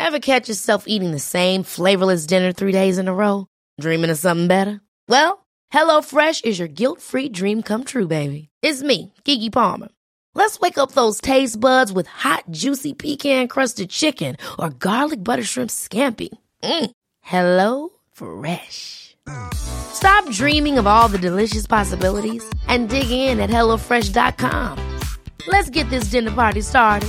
Ever catch yourself eating the same flavorless dinner 3 days in a row? Dreaming of something better? Well, HelloFresh is your guilt-free dream come true, baby. It's me, Keke Palmer. Let's wake up those taste buds with hot, juicy pecan-crusted chicken or garlic butter shrimp scampi. Hello Fresh. Stop dreaming of all the delicious possibilities and dig in at HelloFresh.com. Let's get this dinner party started.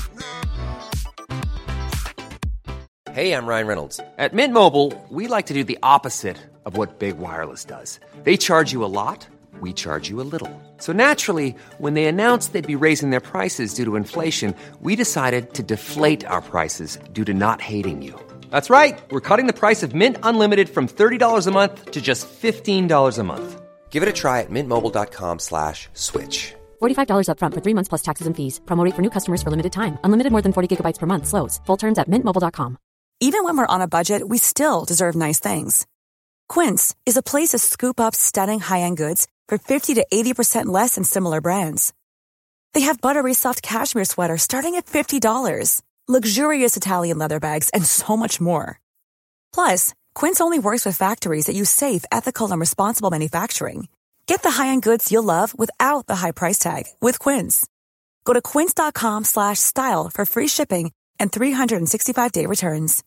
Hey, I'm Ryan Reynolds. At Mint Mobile, we like to do the opposite of what Big Wireless does. They charge you a lot, we charge you a little. So naturally, when they announced they'd be raising their prices due to inflation, we decided to deflate our prices due to not hating you. That's right. We're cutting the price of Mint Unlimited from $30 a month to just $15 a month. Give it a try at mintmobile.com/switch. $45 up front for 3 months plus taxes and fees. Promo rate for new customers for limited time. Unlimited more than 40 gigabytes per month slows. Full terms at mintmobile.com. Even when we're on a budget, we still deserve nice things. Quince is a place to scoop up stunning high-end goods for 50 to 80% less than similar brands. They have buttery soft cashmere sweaters starting at $50, luxurious Italian leather bags, and so much more. Plus, Quince only works with factories that use safe, ethical, and responsible manufacturing. Get the high-end goods you'll love without the high price tag with Quince. Go to quince.com/style for free shipping and 365-day returns.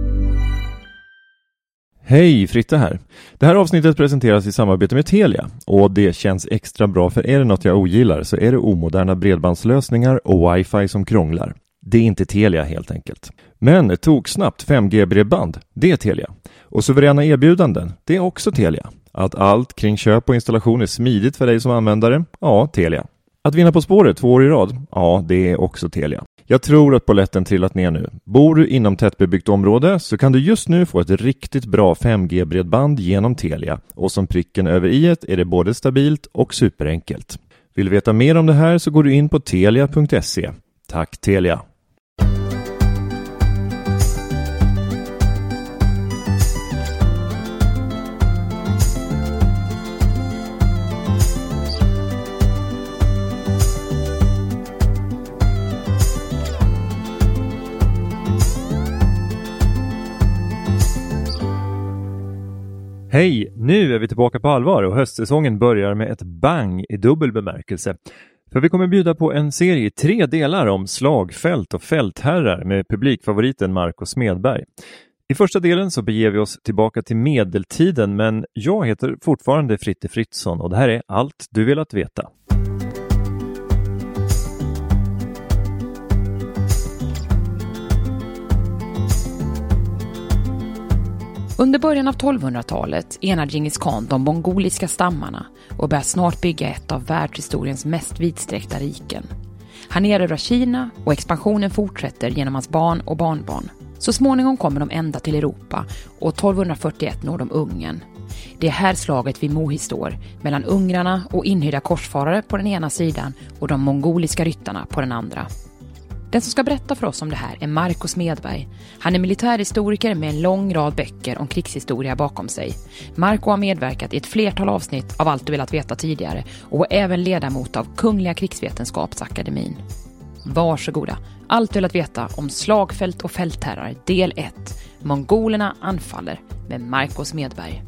Hej, Fritte här. Det här avsnittet presenteras i samarbete med Telia. Och det känns extra bra, för är det något jag ogillar så är det omoderna bredbandslösningar och wifi som krånglar. Det är inte Telia helt enkelt. Men tog snabbt 5G-bredband, det är Telia. Och suveräna erbjudanden, det är också Telia. Att allt kring köp och installation är smidigt för dig som användare, ja, Telia. Att vinna På spåret 2 år i rad, ja, det är också Telia. Jag tror att polletten trillat ner nu. Bor du inom tättbebyggt område så kan du just nu få ett riktigt bra 5G-bredband genom Telia. Och som pricken över i-et är det både stabilt och superenkelt. Vill du veta mer om det här så går du in på telia.se. Tack Telia! Hej, nu är vi tillbaka på allvar och höstsäsongen börjar med ett bang i dubbel bemärkelse. För vi kommer bjuda på en serie i 3 delar om slagfält och fältherrar med publikfavoriten Marco Smedberg. I första delen så beger vi oss tillbaka till medeltiden, men jag heter fortfarande Fritte Fritzson och det här är allt du velat veta. Under början av 1200-talet enar Djingis khan de mongoliska stammarna och börjar snart bygga ett av världshistoriens mest vidsträckta riken. Han erövrar Kina och expansionen fortsätter genom hans barn och barnbarn. Så småningom kommer de ända till Europa och 1241 når de Ungern. Det är här slaget vid Mohistår mellan ungrarna och inhyrda korsfarare på den ena sidan och de mongoliska ryttarna på den andra. Den som ska berätta för oss om det här är Marco Smedberg. Han är militärhistoriker med en lång rad böcker om krigshistoria bakom sig. Marco har medverkat i ett flertal avsnitt av Allt du velat veta tidigare och är även ledamot av Kungliga krigsvetenskapsakademin. Varsågoda, Allt du velat veta om slagfält och fältherrar del 1. Mongolerna anfaller med Marco Smedberg.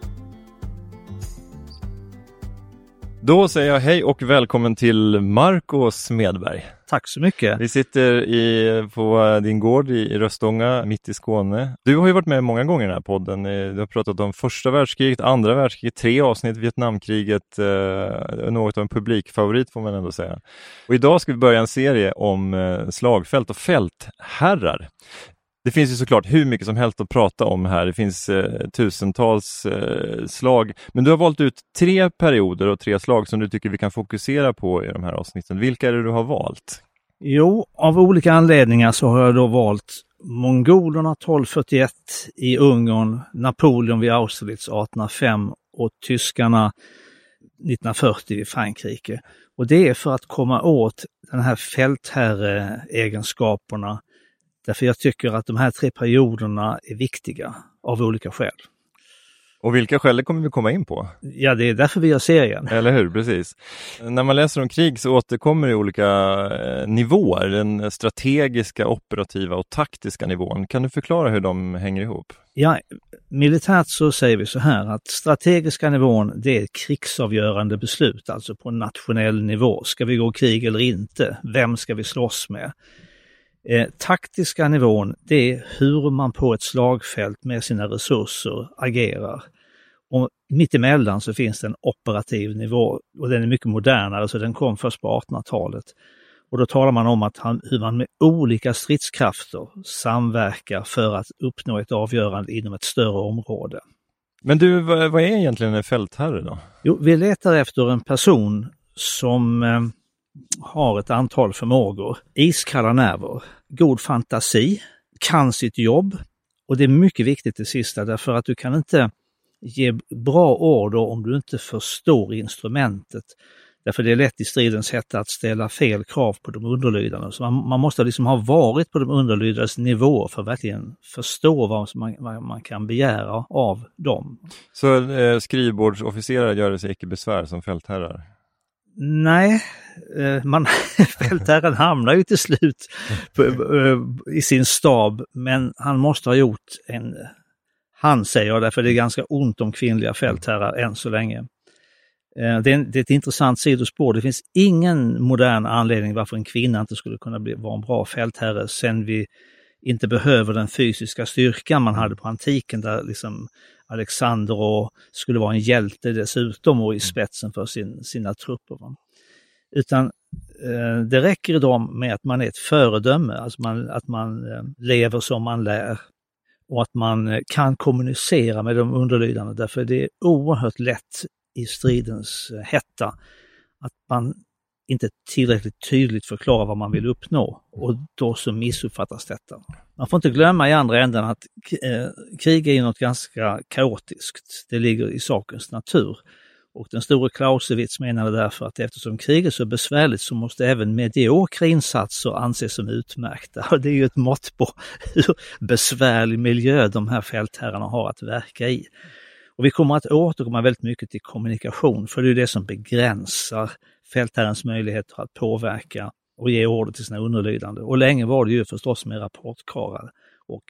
Då säger jag hej och välkommen till Marco Smedberg. Tack så mycket. Vi sitter på din gård i Röstånga, mitt i Skåne. Du har ju varit med många gånger i den här podden. Du har pratat om första världskriget, andra världskriget, 3 avsnitt, Vietnamkriget. Något av en publikfavorit får man ändå säga. Och idag ska vi börja en serie om slagfält och fältherrar. Det finns ju såklart hur mycket som helst att prata om här. Det finns tusentals slag. Men du har valt ut 3 perioder och 3 slag som du tycker vi kan fokusera på i de här avsnitten. Vilka är det du har valt? Jo, av olika anledningar så har jag då valt mongolerna 1241 i Ungern, Napoleon vid Austerlitz 1805 och tyskarna 1940 i Frankrike. Och det är för att komma åt den här fältherreegenskaperna. Därför jag tycker att de här 3 perioderna är viktiga av olika skäl. Och vilka skäl kommer vi komma in på? Ja, det är därför vi gör serien. Eller hur, precis. När man läser om krig så återkommer det olika nivåer. Den strategiska, operativa och taktiska nivån. Kan du förklara hur de hänger ihop? Ja, militärt så säger vi så här att strategiska nivån, det är ett krigsavgörande beslut, alltså på nationell nivå. Ska vi gå krig eller inte? Vem ska vi slåss med? Taktiska nivån, det är hur man på ett slagfält med sina resurser agerar. Och mittemellan så finns det en operativ nivå och den är mycket modernare, så den kom först på 1800-talet. Och då talar man om att hur man med olika stridskrafter samverkar för att uppnå ett avgörande inom ett större område. Men du, vad är egentligen en fältherre då? Jo, vi letar efter en person som har ett antal förmågor, iskalla nerver, god fantasi, kan sitt jobb, och det är mycket viktigt det sista därför att du kan inte ge bra order om du inte förstår instrumentet. Därför det är lätt i stridens hetta att ställa fel krav på de underlydande. Så man måste liksom ha varit på de underlydandes nivå för att verkligen förstå vad man kan begära av dem. Så skrivbordsofficerare gör det sig icke besvär som fältherrar? Nej, fältherren hamnar ju till slut i sin stab, men han måste ha gjort han säger, därför det är ganska ont om kvinnliga fältherrar än så länge. Det är ett intressant sidospår. Det finns ingen modern anledning varför en kvinna inte skulle kunna vara en bra fältherre sen vi inte behöver den fysiska styrkan man hade på antiken där liksom Alexander skulle vara en hjälte dessutom och i spetsen för sina trupper. Utan det räcker idag med att man är ett föredöme, alltså att man lever som man lär och att man kan kommunicera med de underlydande, därför det är oerhört lätt i stridens hetta att man inte tillräckligt tydligt förklarar vad man vill uppnå, och då så missuppfattas detta. Man får inte glömma i andra änden att krig är något ganska kaotiskt. Det ligger i sakens natur. Och den store Clausewitz menade därför att eftersom krig är så besvärligt så måste även mediokra insatser anses som utmärkta. Och det är ju ett mått på hur besvärlig miljö de här fältherrarna har att verka i. Och vi kommer att återkomma väldigt mycket till kommunikation, för det är det som begränsar fältherrens möjligheter att påverka och ge order till sina underlydande. Och länge var det ju förstås med rapportkarlar och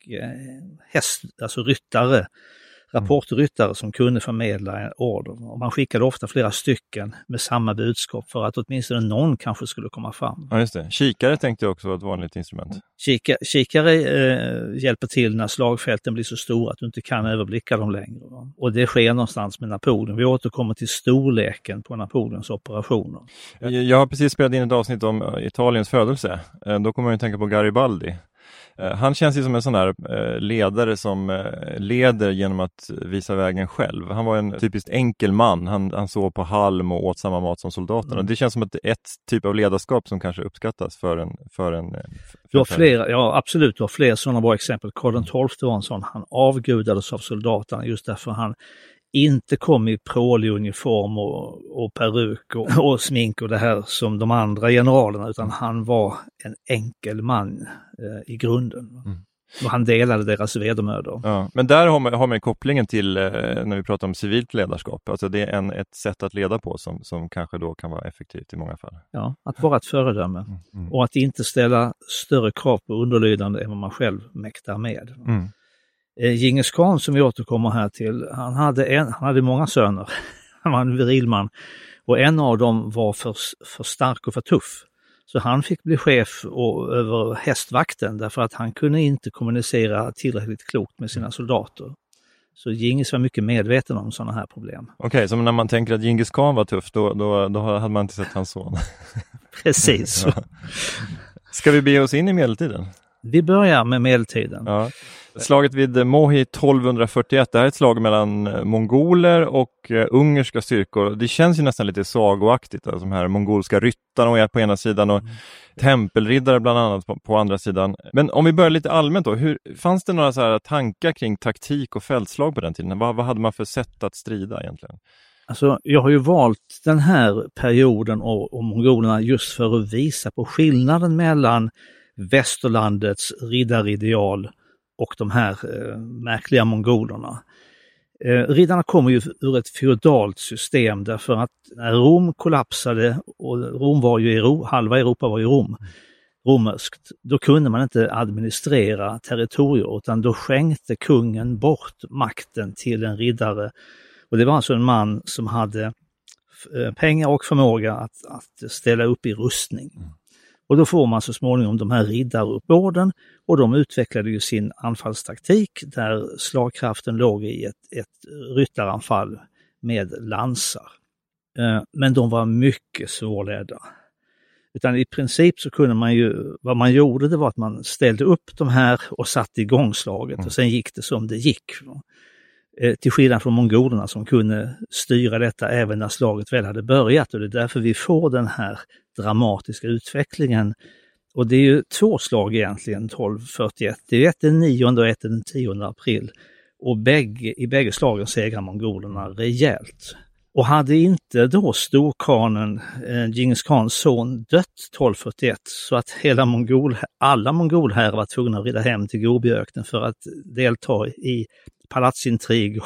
ryttare, rapportryttare som kunde förmedla order. Och man skickade ofta flera stycken med samma budskap för att åtminstone någon kanske skulle komma fram. Ja, just det. Kikare tänkte jag också var ett vanligt instrument. Kikare hjälper till när slagfälten blir så stora att du inte kan överblicka dem längre. Och det sker någonstans med Napoleon. Vi återkommer till storleken på Napoleons operationer. Jag har precis spelat in ett avsnitt om Italiens födelse. Då kommer man ju tänka på Garibaldi. Han känns ju som en sån där ledare som leder genom att visa vägen själv. Han var en typiskt enkel man. Han sov på halm och åt samma mat som soldaterna. Det känns som att ett typ av ledarskap som kanske uppskattas för en du har fler, ja absolut, du har fler sådana bra exempel. Karl XII var en sån. Han avgudades av soldaterna just därför han inte kom i prålig uniform och peruk och smink och det här som de andra generalerna, utan han var en enkel man i grunden. Och han delade deras vedermödor. Ja, men där har man kopplingen till när vi pratar om civilt ledarskap. Alltså det är ett sätt att leda på som kanske då kan vara effektivt i många fall. Ja, att vara ett föredöme. Och att inte ställa större krav på underlydande än vad man själv mäktar med. Djingis Khan, som vi återkommer här till, han hade många söner. Han var en viril man. Och en av dem var för stark och för tuff. Så han fick bli chef över hästvakten därför att han kunde inte kommunicera tillräckligt klokt med sina soldater. Så Djingis var mycket medveten om sådana här problem. Okej, så när man tänker att Djingis Khan var tuff, då hade man inte sett hans son. Precis. Ja. Ska vi be oss in i medeltiden? Vi börjar med medeltiden. Ja. Slaget vid Mohi 1241, det här är ett slag mellan mongoler och ungerska styrkor. Det känns ju nästan lite sagoaktigt, alltså de här mongolska ryttarna på ena sidan och tempelriddare bland annat på andra sidan. Men om vi börjar lite allmänt då, fanns det några så här tankar kring taktik och fältslag på den tiden? Vad hade man för sätt att strida egentligen? Alltså, jag har ju valt den här perioden och mongolerna just för att visa på skillnaden mellan västerlandets riddarideal och de här märkliga mongolerna. Riddarna kommer ju ur ett feodalt system därför att när Rom kollapsade, och Rom var ju halva Europa var ju romerskt, då kunde man inte administrera territorier utan då skänkte kungen bort makten till en riddare. Och det var alltså en man som hade pengar och förmåga att ställa upp i rustning. Och då får man så småningom de här riddaruppbåden, och de utvecklade ju sin anfallstaktik där slagkraften låg i ett ryttaranfall med lansar. Men de var mycket svårledda. Utan i princip så kunde man ju, vad man gjorde det var att man ställde upp de här och satte igång slaget och sen gick det som det gick. Till skillnad från mongolerna som kunde styra detta även när slaget väl hade börjat, och det är därför vi får den här dramatiska utvecklingen. Och det är ju 2 slag egentligen 1241. Det är ett den 9 och ett den 10 april. Och i bägge slagen segrar mongolerna rejält. Och hade inte då storkanen Djingis Khans son dött 1241 så att alla mongolherrar var tvungna att rida hem till Gobiöknen för att delta i palatsintrig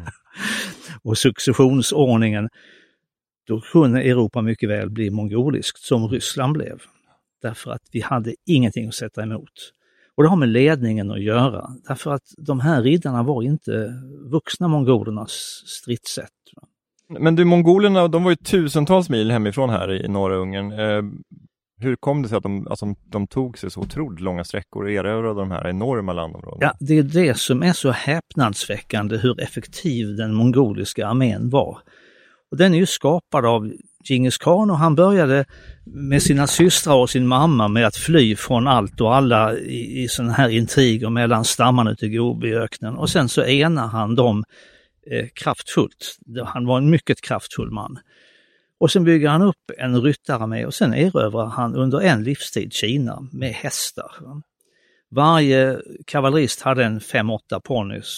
och successionsordningen, då kunde Europa mycket väl bli mongoliskt som Ryssland blev. Därför att vi hade ingenting att sätta emot. Och det har med ledningen att göra. Därför att de här riddarna var inte vuxna mongolernas stridssätt. Men du, mongolerna, de var ju tusentals mil hemifrån här i norra Ungern. Hur kom det sig att de tog sig så otroligt långa sträckor och erövrade de här enorma landområdena? Ja, det är det som är så häpnadsväckande, hur effektiv den mongoliska armén var. Och den är ju skapad av Djingis Khan, och han började med sina systrar och sin mamma med att fly från allt och alla i sådana här intriger mellan stammarna ute i Gobiöknen. Och sen så enar han dem kraftfullt. Han var en mycket kraftfull man. Och sen bygger han upp en ryttararmé och sen erövrar han under en livstid Kina med hästar. Varje kavallerist hade en 5-8 ponnys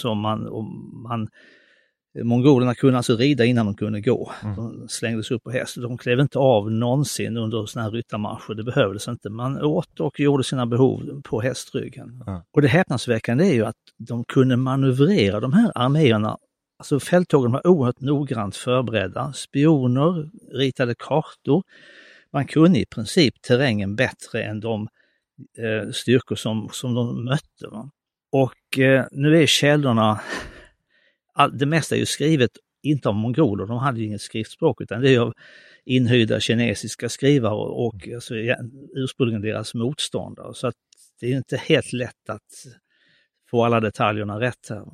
som mongolerna kunde alltså rida innan de kunde gå. De slängdes upp på häst. De klev inte av någonsin under såna här ryttarmarscher. Det behövdes inte. Man åt och gjorde sina behov på hästryggen. Och det häpnadsväckande är ju att de kunde manövrera de här arméerna. Alltså fälttågen var oerhört noggrant förberedda. Spioner ritade kartor. Man kunde i princip terrängen bättre än de styrkor som de mötte. Va? Och nu är källorna, det mesta är ju skrivet inte av mongoler, de hade ju inget skriftspråk, utan det är av inhyrda kinesiska skrivare och alltså, ursprungligen deras motståndare. Så att det är inte helt lätt att få alla detaljerna rätt här.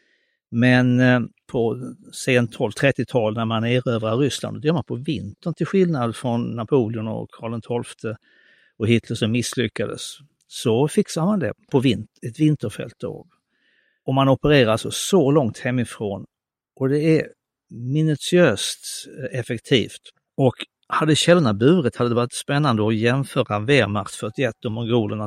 Men på sent 12-30-tal när man erövrar Ryssland, det gör man på vintern till skillnad från Napoleon och Karl XII och Hitler som misslyckades. Så fixar man det på ett vinterfälttåg. Och man opererar alltså så långt hemifrån, och det är minutiöst effektivt. Och hade källorna burit hade det varit spännande att jämföra Wehrmacht 41 och mongolerna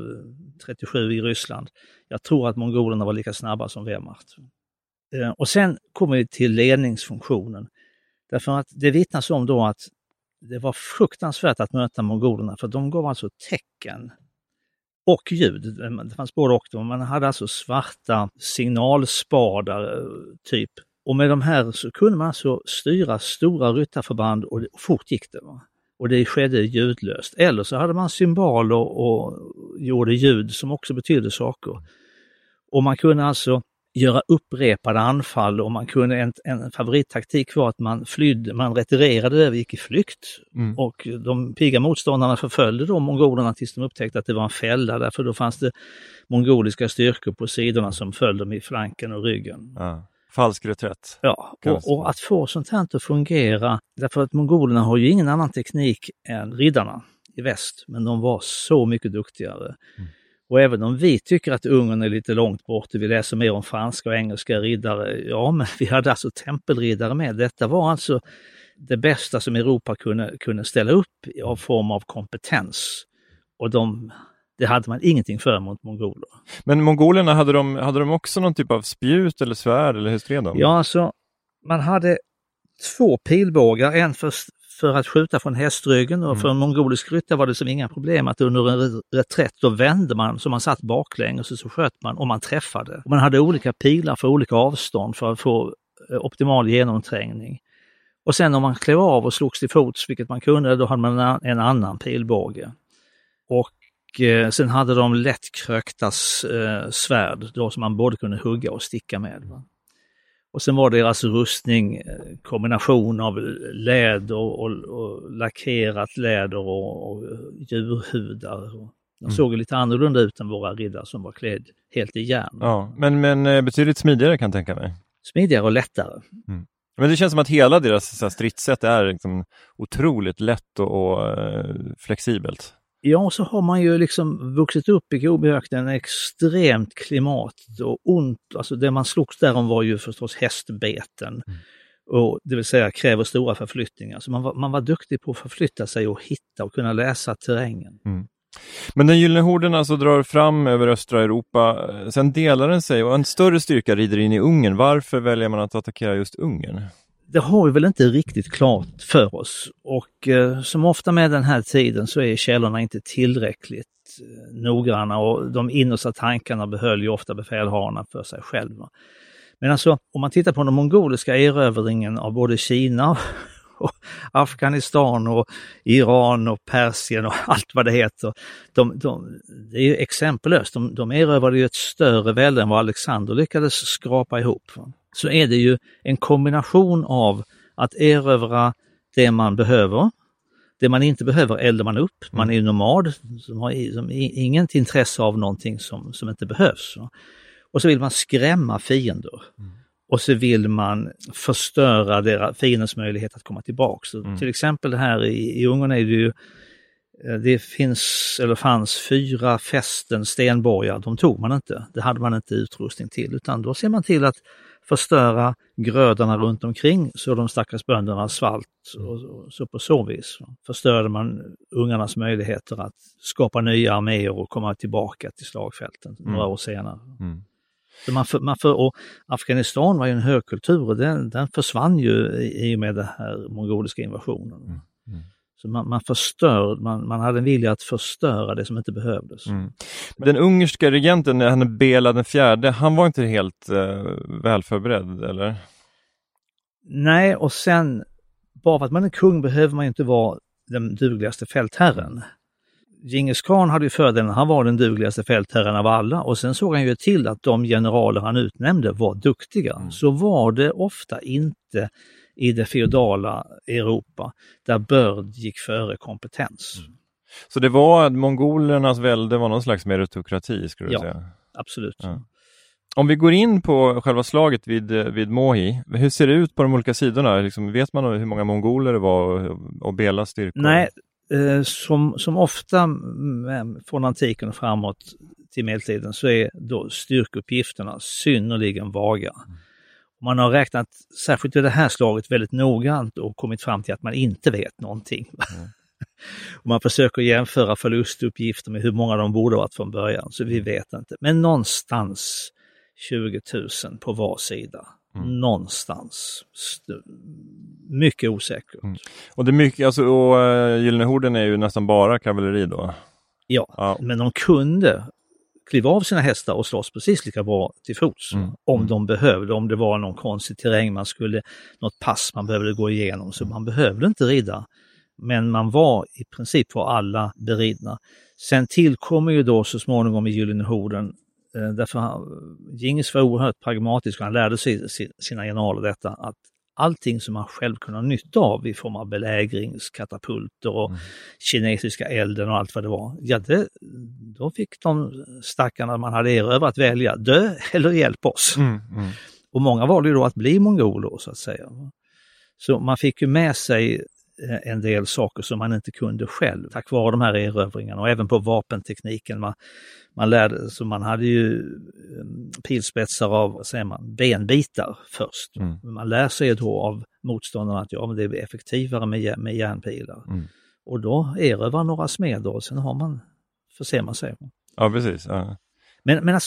1237 i Ryssland. Jag tror att mongolerna var lika snabba som Wehrmacht. Och sen kommer vi till ledningsfunktionen. Därför att det vittnas om då att det var fruktansvärt att möta mongolerna, för de gav alltså tecken och ljud. Det fanns både och. Man hade alltså svarta signalspadar typ. Och med de här så kunde man alltså styra stora ryttarförband och fort gick det. Va? Och det skedde ljudlöst. Eller så hade man symboler och gjorde ljud som också betydde saker. Och man kunde alltså göra upprepade anfall, och man kunde en favorittaktik var att man retirerade över, gick i flykt. Och de pigga motståndarna förföljde då mongolerna tills de upptäckte att det var en fälla, därför då fanns det mongoliska styrkor på sidorna som följde dem i flanken och ryggen. Ja. Falsk reträtt. Ja, och att få sånt här att fungera, därför att mongolerna har ju ingen annan teknik än riddarna i väst, men de var så mycket duktigare. Och även om vi tycker att Ungern är lite långt bort, vi läser mer om franska och engelska riddare, ja, men vi hade alltså tempelriddare med. Detta var alltså det bästa som Europa kunde ställa upp av form av kompetens. Och det hade man ingenting för mot mongoler. Men mongolerna, hade de också någon typ av spjut eller svärd, eller hur stred de? Ja, alltså man hade 2 pilbågar, en för för att skjuta från hästryggen, och för en mongolisk ryttare var det som inga problem att under en reträtt då vände man så man satt baklänges och så sköt man och man träffade. Och man hade olika pilar för olika avstånd för att få optimal genomträngning. Och sen om man klev av och slogs till fots, vilket man kunde, då hade man en annan pilbåge. Och sen hade de lättkrökta svärd då, som man både kunde hugga och sticka med. Va? Och sen var deras rustning kombination av läder och lackerat läder och djurhudar. De såg lite annorlunda ut än våra riddare som var klädd helt i järn. Ja, men betydligt smidigare kan jag tänka mig. Smidigare och lättare. Mm. Men det känns som att hela deras stridssätt är liksom otroligt lätt och flexibelt. Ja, och så har man ju liksom vuxit upp i Gobiöknen extremt klimat och ont. Alltså det man slogs därom var ju förstås hästbeten. Och det vill säga kräver stora förflyttningar. Så man var duktig på att förflytta sig och hitta och kunna läsa terrängen. Mm. Men den Gyllene horden alltså drar fram över östra Europa. Sen delar den sig och en större styrka rider in i Ungern. Varför väljer man att attackera just Ungern? Det har vi väl inte riktigt klart för oss, och som ofta med den här tiden så är källorna inte tillräckligt noggranna, och de innersta tankarna behöll ju ofta befälhavarna för sig själva. Men alltså om man tittar på den mongoliska erövringen av både Kina och Afghanistan och Iran och Persien och allt vad det heter, det är ju exempellöst. De erövrade ju ett större välde än vad Alexander lyckades skrapa ihop. Så är det ju en kombination av att erövra det man behöver, det man inte behöver eldar man upp. Man är ju nomad som har inget intresse av någonting som inte behövs. Och så vill man skrämma fiender. Och så vill man förstöra fiendens möjlighet att komma tillbaka. Så till exempel det här i Ungern är det ju, det fanns 4 fästen stenborgar, de tog man inte. Det hade man inte utrustning till, utan då ser man till att förstöra grödarna runt omkring så de stackars bönderna svalt, och så på så vis förstörde man ungarnas möjligheter att skapa nya arméer och komma tillbaka till slagfälten några år senare. Så och Afghanistan var ju en högkultur, och den försvann ju i och med den här mongoliska invasionen. Så man hade en vilja att förstöra det som inte behövdes. Den ungerska regenten, han Bela den fjärde, han var inte helt välförberedd, eller? Nej, och sen bara för att man är kung behöver man inte vara den dugligaste fältherren. Djingis khan hade ju fördelen, han var den dugligaste fältherren av alla, och sen såg han ju till att de generaler han utnämnde var duktiga. Så var det ofta inte i det feodala Europa, där börd gick före kompetens. Så det var mongolernas välde var någon slags meritokrati, skulle du säga? Absolut. Ja. Om vi går in på själva slaget vid Mohi, hur ser det ut på de olika sidorna? Liksom, vet man hur många mongoler det var och Belas styrkor? Nej, som ofta från antiken och framåt till medeltiden så är då styrkeuppgifterna synnerligen vaga. Man har räknat, särskilt i det här slaget, väldigt noggrant och kommit fram till att man inte vet någonting. Och man försöker jämföra förlustuppgifter med hur många de borde ha varit från början, så vi vet inte. Men någonstans 20 000 på var sida. Någonstans. Mycket osäkert. Och det är mycket, alltså, och Gyllene horden är ju nästan bara kavalleri då? Ja, men de kunde kliva av sina hästar och slåss precis lika bra till fots om de behövde, om det var någon konstig terräng något pass man behövde gå igenom, så man behövde inte rida, men man var i princip för alla beridna. Sen tillkommer ju då så småningom i Gyllene horden, därför Djingis var oerhört pragmatisk och han lärde sig sina generaler detta, att allting som man själv kunde ha nytta av i form av belägringskatapulter och kinesiska elden och allt vad det var. Ja, då fick de stackarna man hade erövrat välja, dö eller hjälp oss. Och många valde ju då att bli mongoler, så att säga. Så man fick ju med sig en del saker som man inte kunde själv tack vare de här erövringarna, och även på vapentekniken. Man lärde, så man hade ju pilspetsar av, benbitar först. Man lär sig då av motståndarna att det är effektivare med järnpilar. Och då erövrar några smeder och sen förser man sig. Ja, precis. Ja. Men alltså,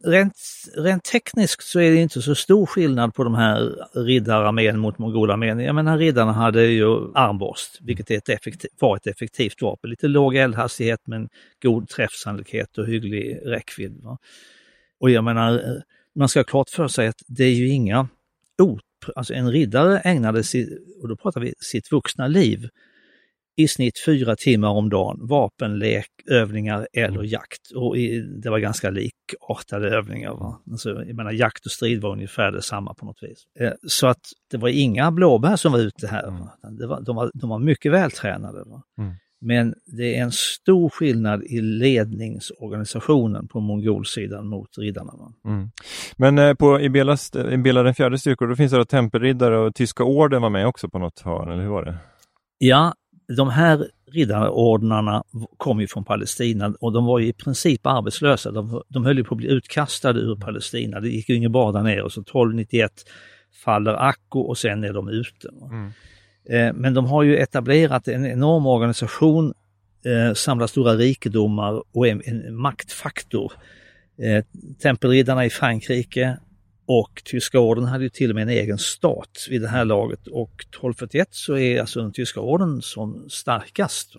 Rent tekniskt så är det inte så stor skillnad på de här riddararmén mot mongolarmén. Jag menar, riddarna hade ju armborst, vilket är var ett effektivt vapen. Lite låg eldhastighet men god träffsannolikhet och hygglig räckvidd. Va? Och jag menar, man ska ha klart för sig att det är ju inga alltså en riddare ägnade och då pratar vi sitt vuxna liv, i snitt 4 timmar om dagen, vapenlek, övningar eller jakt. Och det var ganska likartade övningar. Va? Alltså, jag menar, jakt och strid var ungefär detsamma på något vis. Så att det var inga blåbär som var ute här. Va? De var mycket vältränade. Va? Men det är en stor skillnad i ledningsorganisationen på mongolsidan mot riddarna. Va? Men i Bela den fjärde styrkor, då finns det tempelriddare och tyska orden var med också på något hörn, eller hur var det? Ja, de här riddarordnarna kom ju från Palestina och de var ju i princip arbetslösa. De höll ju på att bli utkastade ur Palestina. Det gick ju inget bra där nere, och så 1291 faller Akko och sen är de ute. Men de har ju etablerat en enorm organisation, samlar stora rikedomar och en maktfaktor. Tempelriddarna i Frankrike och tyska orden hade ju till och med en egen stat vid det här laget, och 1241 så är alltså den tyska orden som starkast.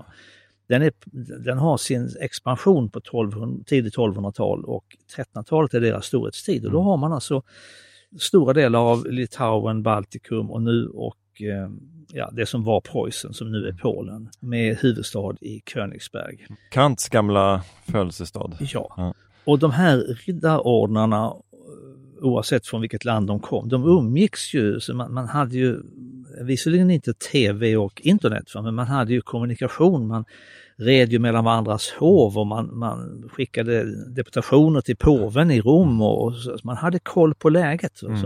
Den har sin expansion på tidigt 1200-tal, och 1300-talet är deras storhetstid, och då har man alltså stora delar av Litauen, Baltikum och nu det som var Preussen, som nu är Polen, med huvudstad i Königsberg. Kants gamla födelsestad. Ja. Och de här riddarordnarna, oavsett från vilket land de kom, de umgicks ju, så man hade ju visserligen inte tv och internet, men man hade ju kommunikation, man red ju mellan varandras hov, och man skickade deputationer till påven i Rom, och så man hade koll på läget. Så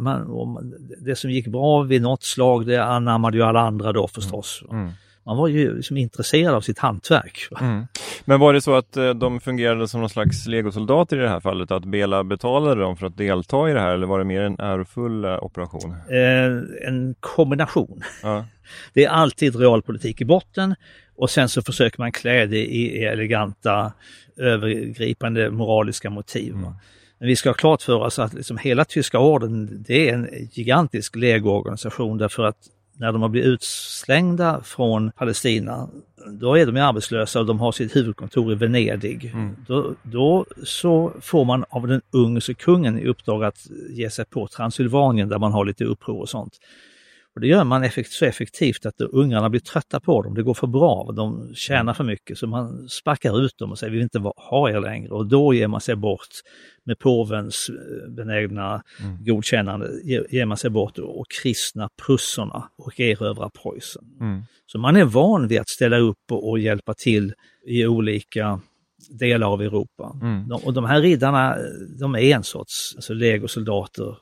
det som gick bra vid något slag, det anammade ju alla andra då förstås. Man var ju liksom intresserad av sitt hantverk. Men var det så att de fungerade som någon slags legosoldater i det här fallet? Att Bela betalade dem för att delta i det här? Eller var det mer en ärofull operation? En kombination. Ja. Det är alltid realpolitik i botten. Och sen så försöker man klä det i eleganta, övergripande moraliska motiv. Men vi ska ha klart för oss att liksom hela tyska orden, det är en gigantisk legoorganisation, därför att när de har blivit utslängda från Palestina, då är de arbetslösa och de har sitt huvudkontor i Venedig. Då så får man av den ungerske kungen i uppdrag att ge sig på Transylvanien, där man har lite uppror och sånt. Och det gör man så effektivt att ungarna blir trötta på dem. Det går för bra, de tjänar för mycket, så man sparkar ut dem och säger vi vill inte ha er längre. Och då ger man sig bort med påvens benägna godkännande, ger man sig bort och kristna prusserna och erövrar Preussen. Så man är van vid att ställa upp och hjälpa till i olika delar av Europa. Och de här riddarna, de är en sorts legosoldater.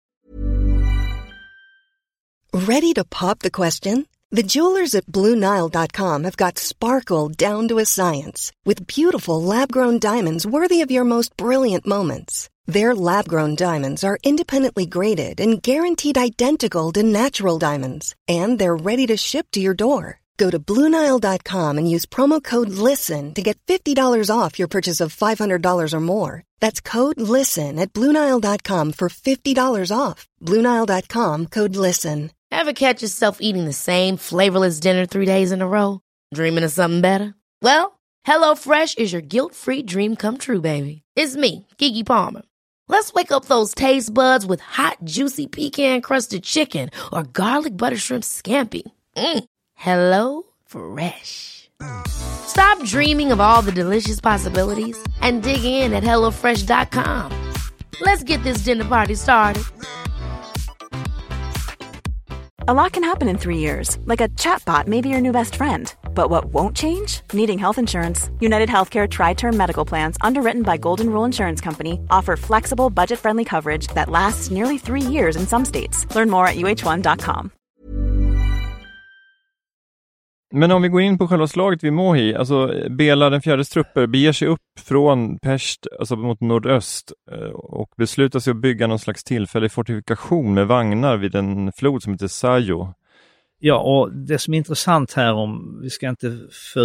Ready to pop the question? The jewelers at BlueNile.com have got sparkle down to a science with beautiful lab-grown diamonds worthy of your most brilliant moments. Their lab-grown diamonds are independently graded and guaranteed identical to natural diamonds, and they're ready to ship to your door. Go to BlueNile.com and use promo code LISTEN to get $50 off your purchase of $500 or more. That's code LISTEN at BlueNile.com for $50 off. BlueNile.com, code LISTEN. Ever catch yourself eating the same flavorless dinner 3 days in a row? Dreaming of something better? Well, HelloFresh is your guilt-free dream come true, baby. It's me, Keke Palmer. Let's wake up those taste buds with hot, juicy pecan-crusted chicken or garlic butter shrimp scampi. Hello Fresh. Stop dreaming of all the delicious possibilities and dig in at HelloFresh.com. Let's get this dinner party started. A lot can happen in 3 years, like a chatbot may be your new best friend. But what won't change? Needing health insurance. United Healthcare Tri-Term Medical Plans, underwritten by Golden Rule Insurance Company, offer flexible, budget-friendly coverage that lasts nearly 3 years in some states. Learn more at uh1.com. Men om vi går in på själva slaget vid Mohi, alltså Bela den fjärdes trupper beger sig upp från Pest, alltså mot nordöst, och beslutar sig att bygga någon slags tillfällig fortifikation med vagnar vid en flod som heter Sajo. Ja, och det som är intressant här, om vi ska inte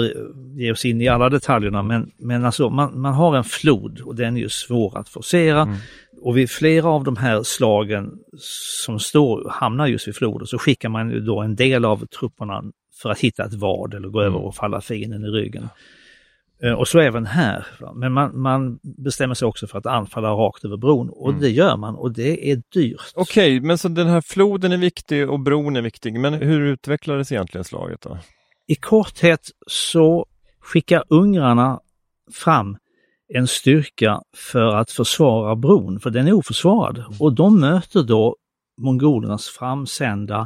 ge oss in i alla detaljerna, men alltså man har en flod och den är ju svår att forcera. Och vid flera av de här slagen som hamnar just vid floden, så skickar man ju då en del av trupperna för att hitta ett vad eller gå över och falla fienden i ryggen. Och så även här. Men man bestämmer sig också för att anfalla rakt över bron. Och det gör man, och det är dyrt. Okej, men så den här floden är viktig och bron är viktig. Men hur utvecklades egentligen slaget då? I korthet så skickar ungrarna fram en styrka för att försvara bron. För den är oförsvarad. Och de möter då mongolernas framsända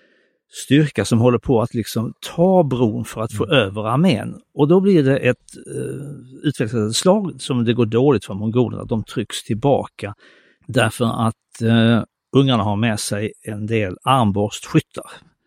styrka som håller på att liksom ta bron för att få över armén. Och då blir det ett utvecklat slag som det går dåligt för mongolerna. De trycks tillbaka därför att ungarna har med sig en del armborstskyttar.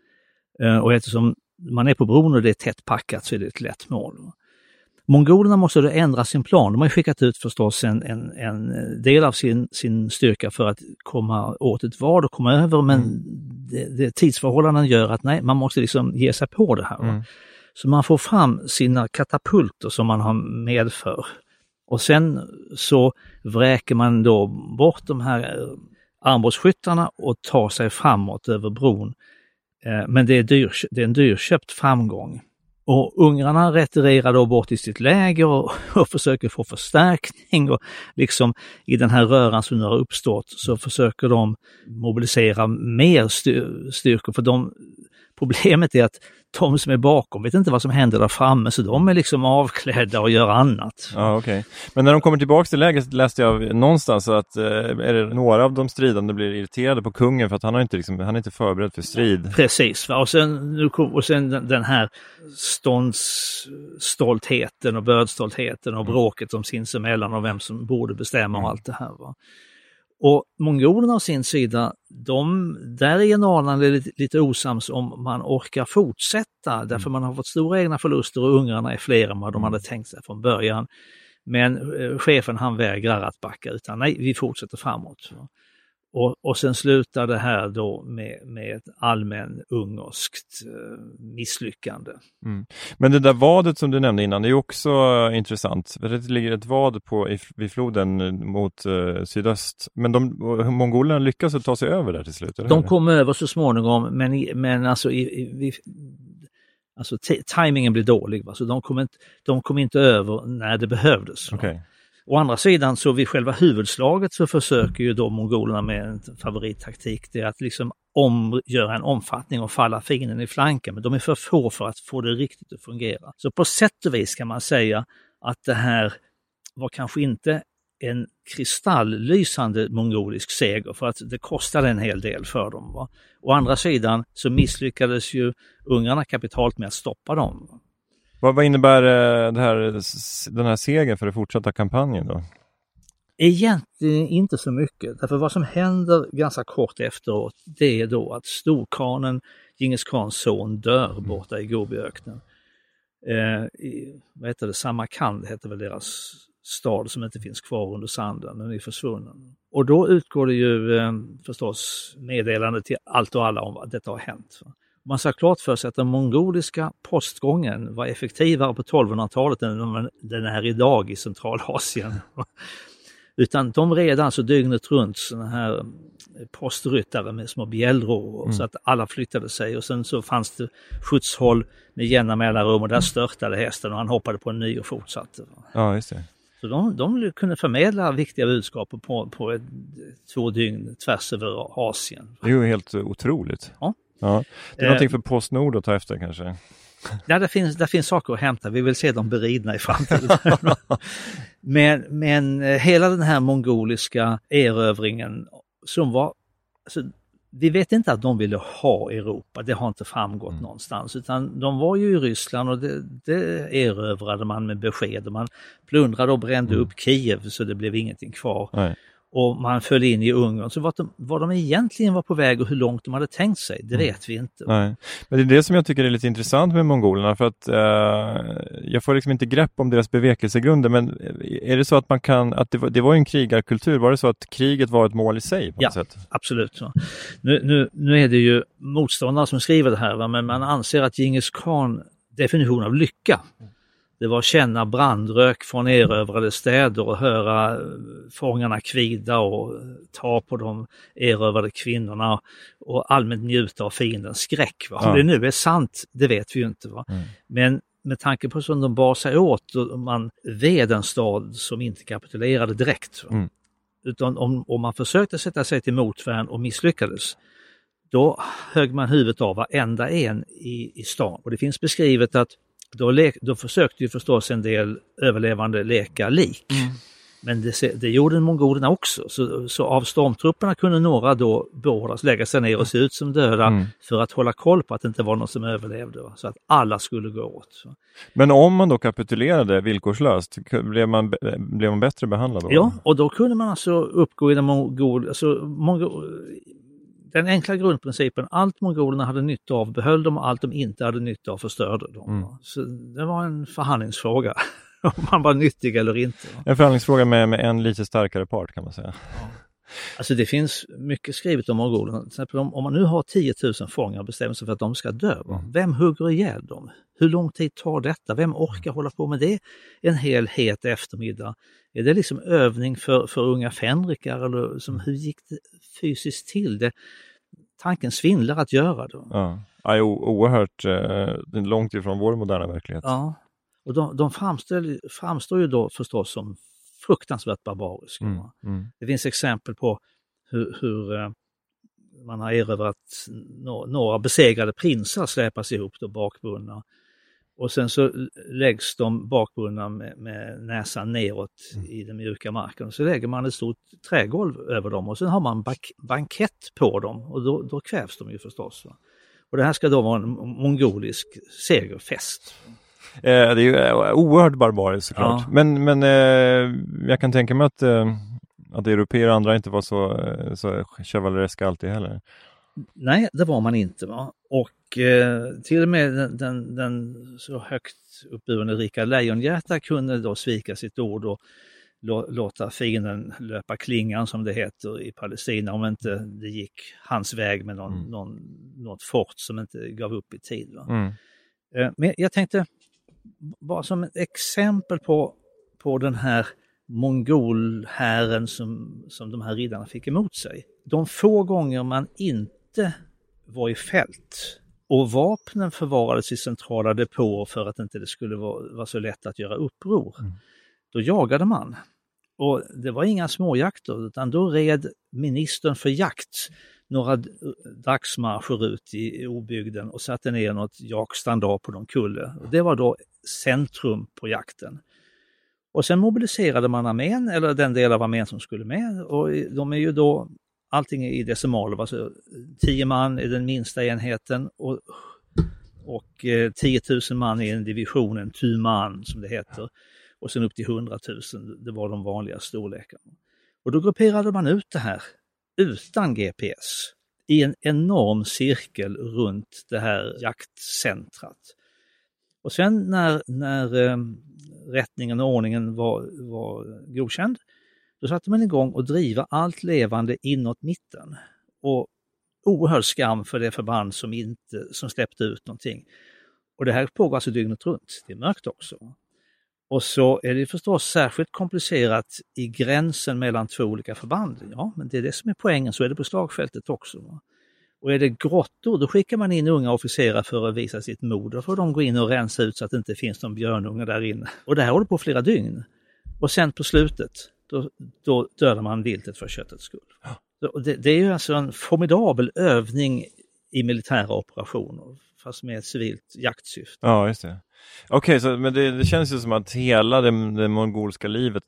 Och eftersom man är på bron och det är tätt packat så är det ett lätt mål. Mongolerna måste då ändra sin plan. De har skickat ut förstås en del av sin styrka för att komma åt ett vad och komma över, men tidsförhållanden gör att nej, man måste liksom ge sig på det här. Så man får fram sina katapulter som man har medför. Och sen så vräker man då bort de här armborstskyttarna och tar sig framåt över bron. Men det är en dyrköpt framgång. Och ungrarna retirerar då bort i sitt läger och försöker få förstärkning, och liksom i den här röran som nu har uppstått så försöker de mobilisera mer styrkor, för problemet är att de som är bakom vet inte vad som händer där framme, så de är liksom avklädda och gör annat. Ja, okej. Men när de kommer tillbaka till läget läste jag någonstans att är det några av de stridande blir irriterade på kungen för att han är inte förberedd för strid. Precis, va? Och sen den här ståndstoltheten och bördstoltheten och bråket om sinsemellan och vem som borde bestämma och allt det här, va? Och mongolerna å sin sida, där är generalerna lite osams om man orkar fortsätta, därför man har fått stora egna förluster och ungrarna är fler än vad de hade tänkt sig från början. Men chefen han vägrar att backa, utan nej, vi fortsätter framåt. Och sen slutar det här då med ett allmän ungerskt misslyckande. Men det där vadet som du nämnde innan, det är också intressant. Det ligger ett vad vid floden mot sydöst. Men mongolerna lyckas att ta sig över där till slut? Eller? De kom över så småningom, men alltså tajmingen blir dålig. Va? Så de kom inte över när det behövdes. Okay. Å andra sidan så vid själva huvudslaget så försöker ju då mongolerna med en favorittaktik, det är att liksom göra en omfattning och falla fienden i flanken, men de är för få för att få det riktigt att fungera. Så på sätt och vis kan man säga att det här var kanske inte en kristalllysande mongolisk seger, för att det kostade en hel del för dem. Va? Å andra sidan så misslyckades ju ungarna kapitalt med att stoppa dem. Va? Vad innebär den här segern för den fortsatta kampanjen då? Egentligen inte så mycket. Därför vad som händer ganska kort efteråt, det är då att storkanen Djingis Khans son dör borta i Gobiöknen. Samarkand heter väl deras stad som inte finns kvar under sanden, den är försvunnen. Och då utgår det ju förstås meddelande till allt och alla om att detta har hänt. Man ska klart för sig att den mongoliska postgången var effektivare på 1200-talet än den är idag i Centralasien. Utan de redan så dygnet runt såna här postryttare med små bjällror så att alla flyttade sig, och sen så fanns det skjutshåll med jämna mellanrum och där störtade hästen och han hoppade på en ny och fortsatte. Ja, just det. Så de kunde förmedla viktiga budskap på 2 dygn tvärs över Asien. Det är ju helt otroligt. Ja. Ja, det är någonting för PostNord att ta efter kanske. Ja, det finns saker att hämta. Vi vill se dem beridna i framtiden. men hela den här mongoliska erövringen som var... Alltså, vi vet inte att de ville ha Europa. Det har inte framgått någonstans. Utan de var ju i Ryssland och det erövrade man med besked. Man plundrade och brände upp Kiev så det blev ingenting kvar. Nej. och man föll in i Ungern. Så vad de egentligen var på väg och hur långt de hade tänkt sig, det vet vi inte. Nej. Men det är det som jag tycker är lite intressant med mongolerna, för att jag får liksom inte grepp om deras bevekelsegrunder, men är det så att man kan, att det var en krigarkultur, var det så att kriget var ett mål i sig på något sätt? Absolut. Så. Nu är det ju motståndare som skriver det här, men man anser att Djingis Khan definition av lycka, det var att känna brandrök från erövrade städer och höra fångarna kvida och ta på de erövrade kvinnorna och allmänt njuta av fiendens skräck. Va? Om det nu är sant, det vet vi ju inte. Va? Men med tanke på som de bar sig åt, och man ved en stad som inte kapitulerade direkt. Va? Utan om man försökte sätta sig till motvärn och misslyckades, då högg man huvudet av varenda en i stan. Och det finns beskrivet att då försökte ju förstås en del överlevande leka lik. Men det gjorde mongolerna också. Så av stormtrupperna kunde några då beordras lägga sig ner och se ut som döda för att hålla koll på att det inte var någon som överlevde. Va? Så att alla skulle gå åt. Men om man då kapitulerade villkorslöst, blev man bättre behandlad då? Ja, och då kunde man alltså uppgå i den den enkla grundprincipen, allt mongolerna hade nytta av behöll de, och allt de inte hade nytta av förstörde de. Så det var en förhandlingsfråga, om man var nyttig eller inte. En förhandlingsfråga med en lite starkare part, kan man säga. Ja. Alltså det finns mycket skrivet om mongolerna. Till exempel om man nu har 10 000 fångar och bestämmer sig för att de ska dö, vem hugger ihjäl dem? Hur lång tid tar detta? Vem orkar hålla på med det en hel het eftermiddag? Är det liksom övning för unga fänrikar, eller hur gick det fysiskt till? Tanken svindlar att göra då. Ja, oerhört långt ifrån vår moderna verklighet. Ja, och de framstår ju då förstås som fruktansvärt barbariska. Det finns exempel på hur man har erövrat några besegrade prinsar, släpas ihop då bakbundna. Och sen så läggs de bakbundna med näsan neråt i den mjuka marken. Och så lägger man ett stort trägolv över dem och sen har man bankett på dem, och då kvävs de ju förstås. Va? Och det här ska då vara en mongolisk segerfest. Det är ju oerhört barbariskt såklart. Ja. Men jag kan tänka mig att europeer och andra inte var så chevalereska alltid heller. Nej, det var man inte. Va? Och till och med den så högt uppburne Rikard Lejonhjärta kunde då svika sitt ord och låta fienden löpa klingan, som det heter i Palestina, om inte det gick hans väg med något fort som inte gav upp i tid. Va? Men jag tänkte bara som ett exempel på den här mongolhären som de här riddarna fick emot sig. De få gånger man inte var i fält och vapnen förvarades i centrala depåer för att inte det skulle vara så lätt att göra uppror, då jagade man. Och det var inga småjakter, utan då red ministern för jakt några dagsmarscher ut i obygden och satte ner något jakstandard på någon kulle. Och det var då centrum på jakten. Och sen mobiliserade man armén, eller den del av armén som skulle med, och de är ju då allting i decimaler, alltså 10 man i den minsta enheten och 10 000 man i en division, en tuman som det heter, och sen upp till 100 000, det var de vanliga storlekarna. Och då grupperade man ut det här utan GPS i en enorm cirkel runt det här jaktcentrat. Och sen när rättningen och ordningen var godkänd, då satte man igång och driva allt levande inåt mitten. Och oerhörd skam för det förband som släppte ut någonting. Och det här pågår alltså dygnet runt. Det är mörkt också. Och så är det förstås särskilt komplicerat i gränsen mellan två olika förband. Ja, men det är det som är poängen. Så är det på slagfältet också. Och är det grottor, då skickar man in unga officerare för att visa sitt mod. Då får de gå in och rensa ut så att det inte finns någon björnunge där inne. Och det här håller på flera dygn. Och sen på slutet, då dödar man viltet för köttets skull. Ja. Det är ju alltså en formidabel övning i militära operationer, fast med ett civilt jaktsyfte. Ja, just det. Okej, så men det känns ju som att hela det mongolska livet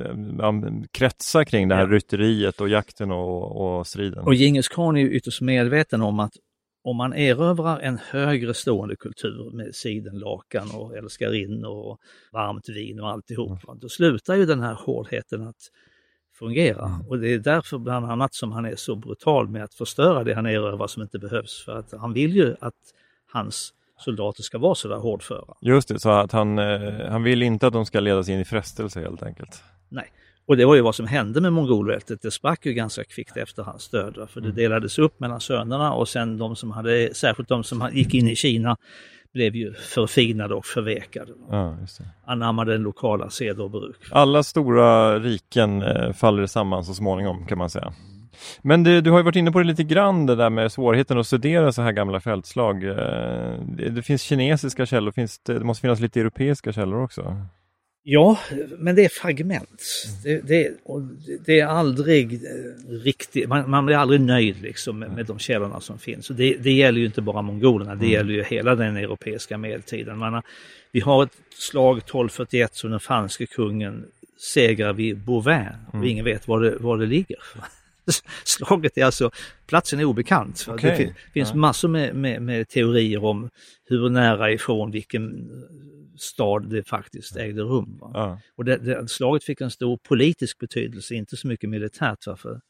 kretsar kring det här rytteriet och jakten och striden. Och Djingis Khan är ju ytterst medveten om att om man erövrar en högre stående kultur med sidenlakan och älskarinnor och varmt vin och alltihop, då slutar ju den här hårdheten att fungera. Och det är därför bland annat som han är så brutal med att förstöra det han erövrar som inte behövs. För att han vill ju att hans soldater ska vara så där hårdföra. Just det, så att han vill inte att de ska ledas in i frestelse helt enkelt. Nej. Och det var ju vad som hände med mongolväldet. Det sprack ju ganska kvickt efter hans död. För det delades upp mellan sönerna och sen särskilt de som gick in i Kina blev ju förfinade och förvekade. Ja, just det. Anammade den lokala sed och bruk. Alla stora riken faller samman så småningom kan man säga. Men du har ju varit inne på det lite grann, det där med svårigheten att studera så här gamla fältslag. Det finns kinesiska källor, det måste finnas lite europeiska källor också. Ja, men det är fragment. Det är aldrig riktigt, man blir aldrig nöjd liksom med de källorna som finns. Och det gäller ju inte bara mongolerna, det gäller ju hela den europeiska medeltiden. Vi har ett slag 1241 som den franske kungen segrar vid Beauvais och ingen vet var det ligger. Slaget är alltså, platsen är obekant. Okay. Det finns massor med teorier om hur nära ifrån vilken stad det faktiskt ägde rum. Ja. Och slaget fick en stor politisk betydelse, inte så mycket militärt.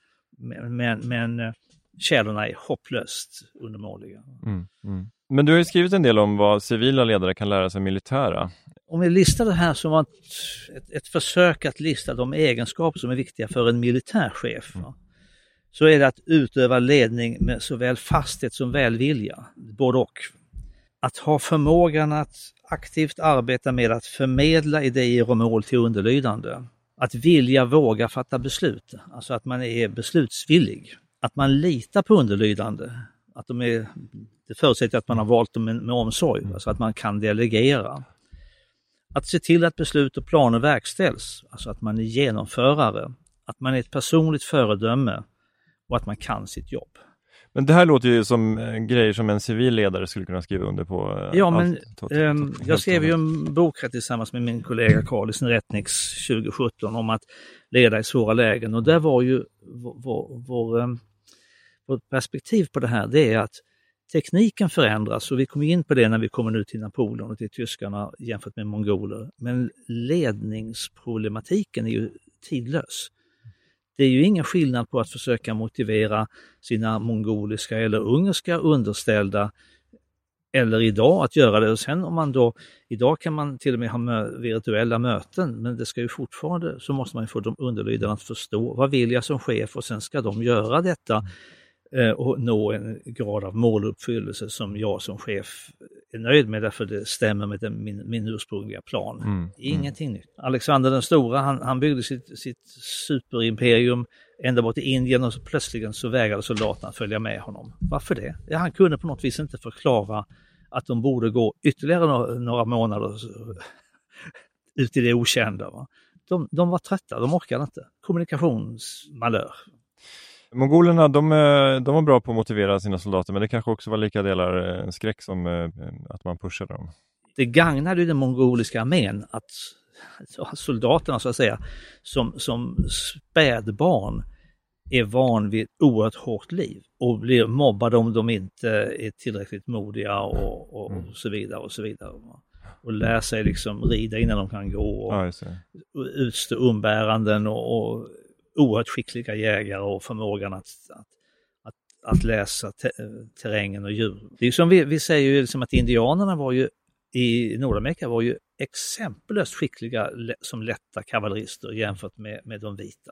Men källorna är hopplöst undermåliga. Men du har ju skrivit en del om vad civila ledare kan lära sig militära. Om vi listar det här som ett försök att lista de egenskaper som är viktiga för en militärchef, så är det att utöva ledning med såväl fasthet som välvilja, både och. Att ha förmågan att aktivt arbeta med att förmedla idéer och mål till underlydande. Att vilja våga fatta beslut, alltså att man är beslutsvillig. Att man litar på underlydande, att det förutsätter att man har valt dem med omsorg, alltså att man kan delegera. Att se till att beslut och planer verkställs, alltså att man är genomförare. Att man är ett personligt föredöme och att man kan sitt jobb. Men det här låter ju som grejer som en civil ledare skulle kunna skriva under på. Ja, men jag skrev ju en bok här tillsammans med min kollega Carl Sneretniks 2017 om att leda i svåra lägen. Och där var ju vårt perspektiv på det här, det är att tekniken förändras, och vi kommer in på det när vi kommer nu till Napoleon och till tyskarna jämfört med mongoler. Men ledningsproblematiken är ju tidlös. Det är ju ingen skillnad på att försöka motivera sina mongoliska eller ungerska underställda eller idag att göra det. Och sen om man då, idag kan man till och med ha virtuella möten, men det ska ju fortfarande, så måste man ju få de underlydande att förstå vad vill jag som chef, och sen ska de göra detta och nå en grad av måluppfyllelse som jag som chef är nöjd med, därför det stämmer med min ursprungliga plan. Ingenting nytt. Alexander den stora, han byggde sitt superimperium ända bort till Indien, och så plötsligen så vägrade soldaterna följa med honom. Varför det? Ja, han kunde på något vis inte förklara att de borde gå ytterligare några månader ut i det okända. Va? De var trötta, de orkade inte. Kommunikationsmalör. Mongolerna, de var bra på att motivera sina soldater, men det kanske också var lika delar en skräck som att man pushade dem. Det gagnade ju den mongoliska armén att soldaterna, så att säga, som spädbarn är van vid ett oerhört hårt liv och blir mobbade om de inte är tillräckligt modiga och så vidare och så vidare. Och lär sig liksom rida innan de kan gå och utstå umbäranden och oerhört skickliga jägare och förmågan att läsa terrängen och djur. Det är som vi säger ju liksom att indianerna var ju i Nordamerika var ju exempellöst skickliga som lätta kavallerister jämfört med de vita.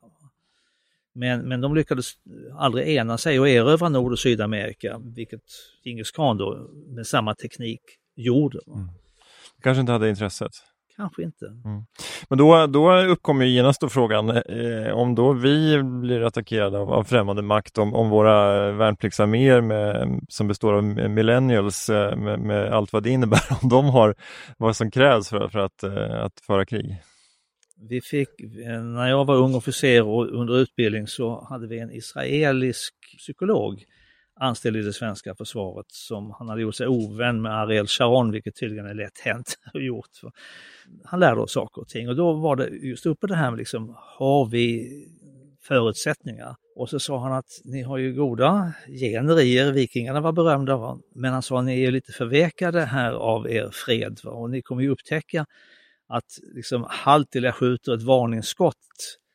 Men de lyckades aldrig ena sig och erövra Nord- och Sydamerika, vilket Djingis khan då med samma teknik gjorde. Kanske inte hade intresset. Kanske inte. Men då uppkommer ju genast då frågan om då vi blir attackerade av främmande makt, om våra värnpliktsarméer som består av millennials med allt vad det innebär, om de har vad som krävs för att föra krig. Vi fick, när jag var ung officer och under utbildning, så hade vi en israelisk psykolog anställd i det svenska försvaret, som han hade gjort sig ovän med Ariel Sharon, vilket tydligen är lätt hänt och gjort. Han lärde oss saker och ting, och då var det just uppe det här med liksom, har vi förutsättningar? Och så sa han att ni har ju goda gener i er, vikingarna var berömda, va? Men han sa att ni är lite förvekade här av er fred, va? Och ni kommer ju upptäcka att liksom, halt till jag skjuter ett varningsskott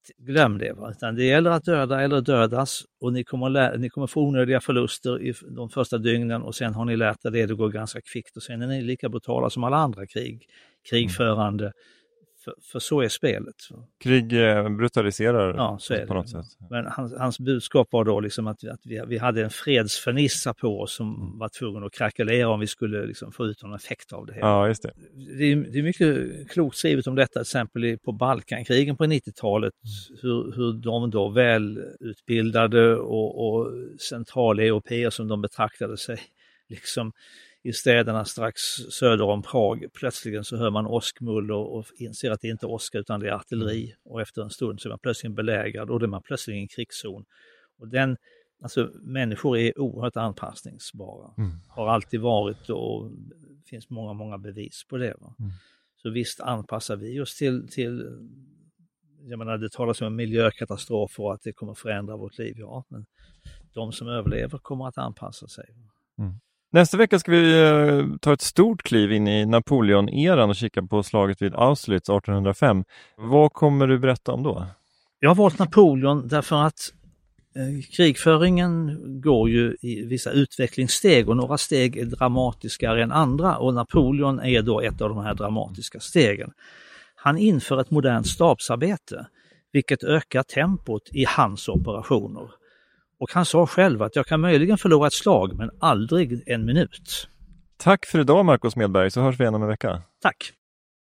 glöm det. Va? Utan det gäller att döda eller dödas, och ni kommer få onödiga förluster i de första dygnen, och sen har ni lärt er det går ganska kvickt, och sen är ni lika brutala som alla andra krigförande. För så är spelet. Krig brutaliserar, ja, så är på det. Något sätt. Men hans budskap var då liksom att vi hade en fredsfernissa på oss som var tvungen att krackelera om vi skulle liksom få ut någon effekt av det hela. Ja, just det. Det är mycket klokt skrivet om detta, till exempel på Balkankrigen på 90-talet, hur de då välutbildade och centrala europeer som de betraktade sig liksom i städerna strax söder om Prag, plötsligen så hör man åskmuller och inser att det inte är åska utan det är artilleri, och efter en stund så är man plötsligt belägrad och då är man plötsligt i en krigszon. Och människor är oerhört anpassningsbara, har alltid varit, och det finns många bevis på det. Va? Så visst anpassar vi oss till jag menar, det talas om en miljökatastrof och att det kommer förändra vårt liv, ja, men de som överlever kommer att anpassa sig. Nästa vecka ska vi ta ett stort kliv in i Napoleon-eran och kika på slaget vid Austerlitz 1805. Vad kommer du berätta om då? Jag har valt Napoleon därför att krigföringen går ju i vissa utvecklingssteg, och några steg är dramatiskare än andra, och Napoleon är då ett av de här dramatiska stegen. Han inför ett modernt stabsarbete, vilket ökar tempot i hans operationer. Och han sa själv att jag kan möjligen förlora ett slag, men aldrig en minut. Tack för idag, Marco Smedberg, så hörs vi igen om en vecka. Tack.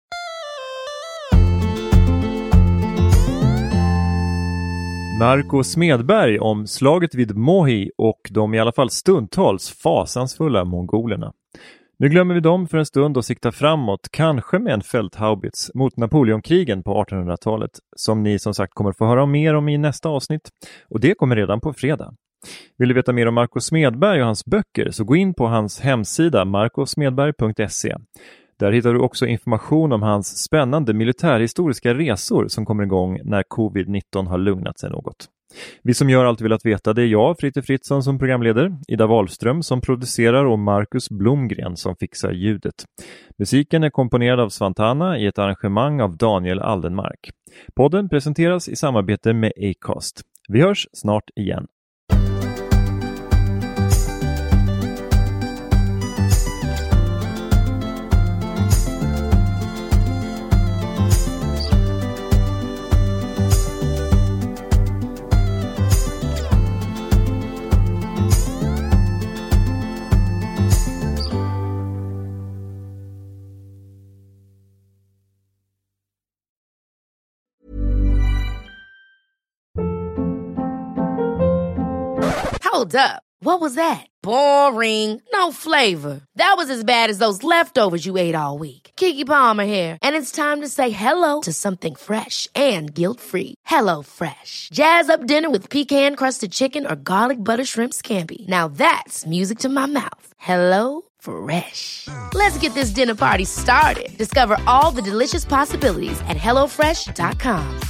Marco Smedberg om slaget vid Mohi och de i alla fall stundtals fasansfulla mongolerna. Nu glömmer vi dem för en stund och siktar framåt, kanske med en fälthaubits mot Napoleonkrigen på 1800-talet, som ni som sagt kommer få höra mer om i nästa avsnitt, och det kommer redan på fredag. Vill du veta mer om Marco Smedberg och hans böcker, så gå in på hans hemsida marcosmedberg.se. Där hittar du också information om hans spännande militärhistoriska resor som kommer igång när covid-19 har lugnat sig något. Vi som gör allt vill att veta, det är jag, Fritte Fritzson, som programleder, Ida Wahlström som producerar och Marcus Blomgren som fixar ljudet. Musiken är komponerad av Svantana i ett arrangemang av Daniel Aldenmark. Podden presenteras i samarbete med Acast. Vi hörs snart igen. Hold up. What was that? Boring. No flavor. That was as bad as those leftovers you ate all week. Keke Palmer here, and it's time to say hello to something fresh and guilt-free. Hello Fresh. Jazz up dinner with pecan-crusted chicken or garlic butter shrimp scampi. Now that's music to my mouth. Hello Fresh. Let's get this dinner party started. Discover all the delicious possibilities at hellofresh.com.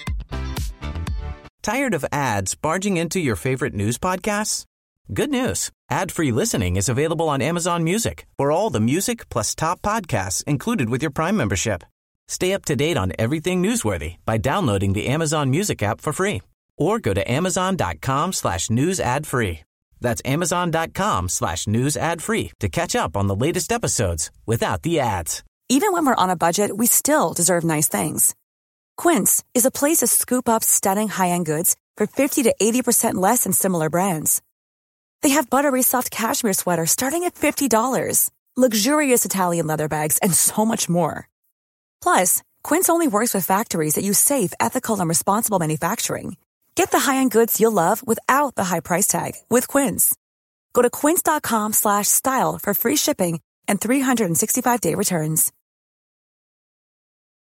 Tired of ads barging into your favorite news podcasts? Good news. Ad-free listening is available on Amazon Music for all the music plus top podcasts included with your Prime membership. Stay up to date on everything newsworthy by downloading the Amazon Music app for free or go to amazon.com/news ad free. That's amazon.com/news ad free to catch up on the latest episodes without the ads. Even when we're on a budget, we still deserve nice things. Quince is a place to scoop up stunning high-end goods for 50 to 80% less than similar brands. They have buttery soft cashmere sweaters starting at $50, luxurious Italian leather bags, and so much more. Plus, Quince only works with factories that use safe, ethical, and responsible manufacturing. Get the high-end goods you'll love without the high price tag with Quince. Go to quince.com/style for free shipping and 365-day returns.